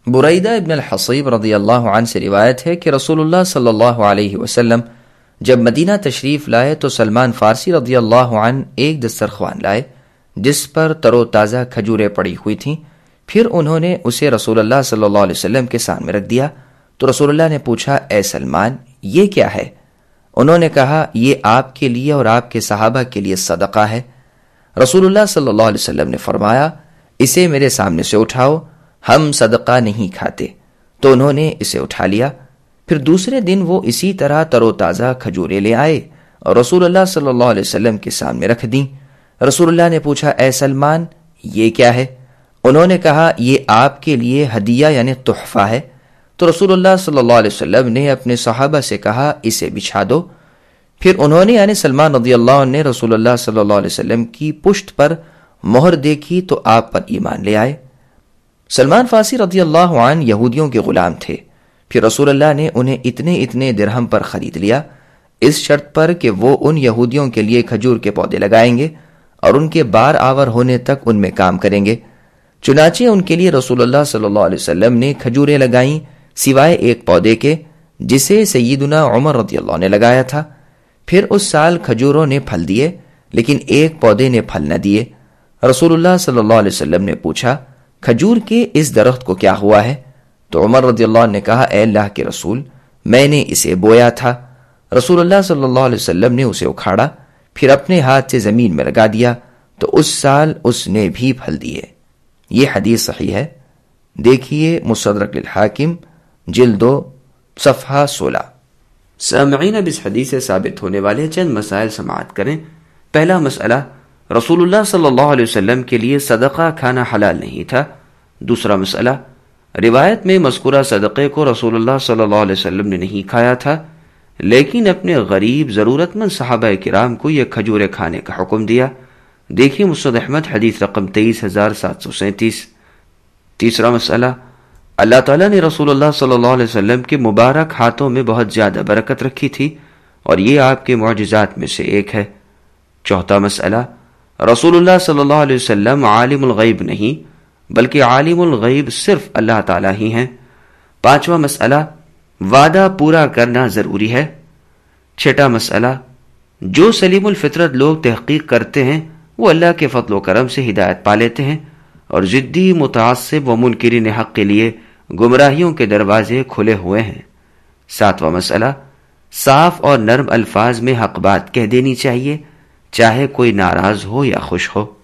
بریدہ ابن الحصیب رضی اللہ عنہ سے روایت ہے کہ رسول اللہ صلی اللہ علیہ وسلم جب مدینہ تشریف لائے تو سلمان فارسی رضی اللہ عنہ ایک دسترخوان لائے جس پر تر و تازہ کھجوریں پڑی ہوئی تھیں. پھر انہوں نے اسے رسول اللہ صلی اللہ علیہ وسلم کے سامنے رکھ دیا تو رسول اللہ نے پوچھا، اے سلمان، یہ کیا ہے؟ انہوں نے کہا، یہ آپ کے لیے اور آپ کے صحابہ کے لیے صدقہ ہے. رسول اللہ صلی اللہ علیہ وسلم نے فرمایا، اسے میرے سامنے سے اٹھاؤ، ہم صدقہ نہیں کھاتے. تو انہوں نے اسے اٹھا لیا. پھر دوسرے دن وہ اسی طرح تر و تازہ کھجوریں لے آئے اور رسول اللہ صلی اللہ علیہ وسلم کے سامنے رکھ دیں. رسول اللہ نے پوچھا، اے سلمان، یہ کیا ہے؟ انہوں نے کہا، یہ آپ کے لیے ہدیہ یعنی تحفہ ہے. تو رسول اللہ صلی اللہ علیہ وسلم نے اپنے صحابہ سے کہا، اسے بچھا دو. پھر انہوں نے یعنی سلمان رضی اللہ عنہ نے رسول اللہ صلی اللہ علیہ وسلم کی پشت پر مہر دیکھی تو آپ پر ایمان لے آئے. سلمان فارسی رضی اللہ عنہ یہودیوں کے غلام تھے. پھر رسول اللہ نے انہیں اتنے درہم پر خرید لیا، اس شرط پر کہ وہ ان یہودیوں کے لیے کھجور کے پودے لگائیں گے اور ان کے بار آور ہونے تک ان میں کام کریں گے. چنانچہ ان کے لیے رسول اللہ صلی اللہ علیہ وسلم نے کھجوریں لگائیں سوائے ایک پودے کے جسے سیدنا عمر رضی اللہ عنہ نے لگایا تھا. پھر اس سال کھجوروں نے پھل دیے لیکن ایک پودے نے پھل نہ دیے. رسول اللہ صلی اللہ علیہ وسلم نے پوچھا، کھجور کے اس درخت کو کیا ہوا ہے؟ تو عمر رضی اللہ عنہ نے کہا، اے اللہ کے رسول، میں نے اسے بویا تھا. رسول اللہ صلی اللہ علیہ وسلم نے اسے اکھاڑا، پھر اپنے ہاتھ سے زمین میں لگا دیا تو اس سال اس نے بھی پھل دیے. یہ حدیث صحیح ہے. دیکھیے مستدرک للحاکم جلد 2 صفحہ 16. سامعین، اب اس حدیث سے ثابت ہونے والے چند مسائل سماعت کریں. پہلا مسئلہ، رسول اللہ صلی اللہ علیہ وسلم کے لیے صدقہ کھانا حلال نہیں تھا. دوسرا مسئلہ، روایت میں مذکورہ صدقے کو رسول اللہ صلی اللہ علیہ وسلم نے نہیں کھایا تھا لیکن اپنے غریب ضرورت مند صحابہ کرام کو یہ کھجوریں کھانے کا حکم دیا. دیکھیے مسند احمد حدیث رقم 23737. تیسرا مسئلہ، اللہ تعالیٰ نے رسول اللہ صلی اللہ علیہ وسلم کے مبارک ہاتھوں میں بہت زیادہ برکت رکھی تھی اور یہ آپ کے معجزات میں سے ایک ہے. چوتھا مسئلہ، رسول اللہ صلی اللہ علیہ وسلم عالم الغیب نہیں بلکہ عالم الغیب صرف اللہ تعالیٰ ہی ہیں. پانچواں مسئلہ، وعدہ پورا کرنا ضروری ہے. چھٹا مسئلہ، جو سلیم الفطرت لوگ تحقیق کرتے ہیں وہ اللہ کے فضل و کرم سے ہدایت پا لیتے ہیں اور ضدی متعصب و منکرین حق کے لیے گمراہیوں کے دروازے کھلے ہوئے ہیں. ساتواں مسئلہ، صاف اور نرم الفاظ میں حق بات کہہ دینی چاہیے چاہے کوئی ناراض ہو یا خوش ہو.